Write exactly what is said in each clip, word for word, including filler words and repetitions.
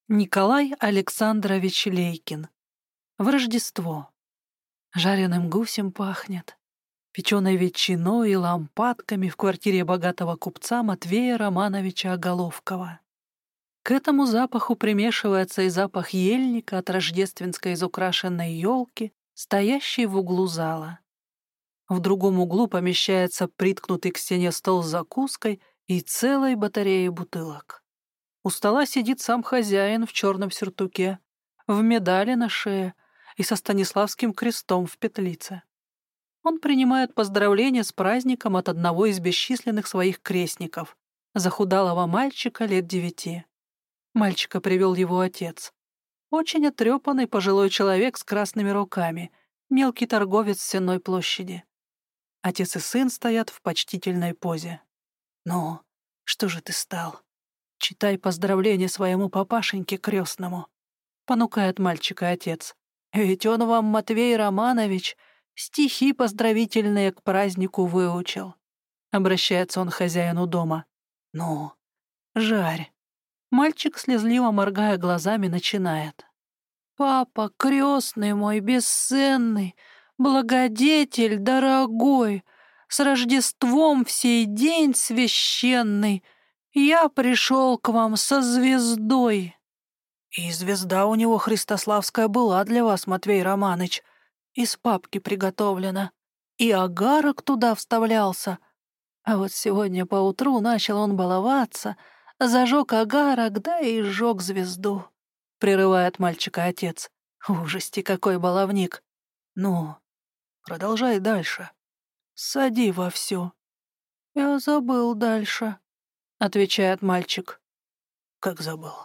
Николай Александрович Лейкин. В Рождество. Жареным гусем пахнет, печеной ветчиной и лампадками в квартире богатого купца Матвея Романовича Оголовкова. К этому запаху примешивается и запах ельника от рождественской изукрашенной елки, стоящей в углу зала. В другом углу помещается приткнутый к стене стол с закуской и целой батареей бутылок. У стола сидит сам хозяин в черном сюртуке, в медали на шее и со Станиславским крестом в петлице. Он принимает поздравления с праздником от одного из бесчисленных своих крестников, захудалого мальчика лет девяти. Мальчика привел его отец. Очень отрепанный пожилой человек с красными руками, мелкий торговец в Сенной площади. Отец и сын стоят в почтительной позе. «Ну, что же ты стал? Читай поздравления своему папашеньке крестному», — понукает мальчика отец. «Ведь он вам, Матвей Романович, стихи поздравительные к празднику выучил». Обращается он к хозяину дома. «Ну, жарь». Мальчик, слезливо моргая глазами, начинает. «Папа, крестный мой, бесценный, благодетель дорогой, с Рождеством в сей день священный, я пришел к вам со звездой». «И звезда у него христославская была для вас, Матвей Романыч, из папки приготовлена, и агарок туда вставлялся. А вот сегодня поутру начал он баловаться, зажег агарок, да и сжег звезду», — прерывает мальчика отец. «Ужасти какой баловник! Ну, продолжай дальше. Сади вовсю». «Я забыл дальше», — отвечает мальчик. «Как забыл?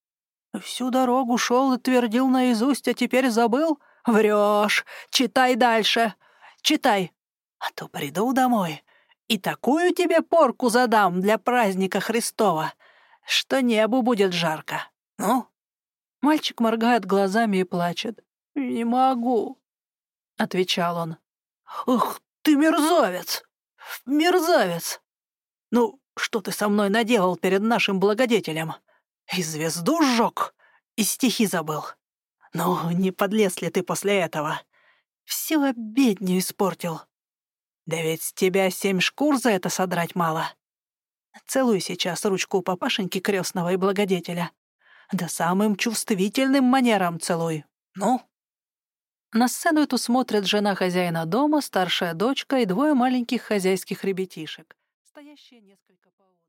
Всю дорогу шел и твердил наизусть, а теперь забыл? Врешь! Читай дальше! Читай! А то приду домой и такую тебе порку задам для праздника Христова, что небу будет жарко. Ну?» Мальчик моргает глазами и плачет. «Не могу», — отвечал он. «Ах, ты мерзавец! Мерзавец! Ну, что ты со мной наделал перед нашим благодетелем? И звезду сжег, и стихи забыл. Ну, не подлез ли ты после этого? Всю обедню испортил. Да ведь с тебя семь шкур за это содрать мало. Целуй сейчас ручку у папашеньки крестного и благодетеля. Да самым чувствительным манером целуй. Ну?» На сцену эту смотрят жена хозяина дома, старшая дочка и двое маленьких хозяйских ребятишек, стоящие несколько поодаль.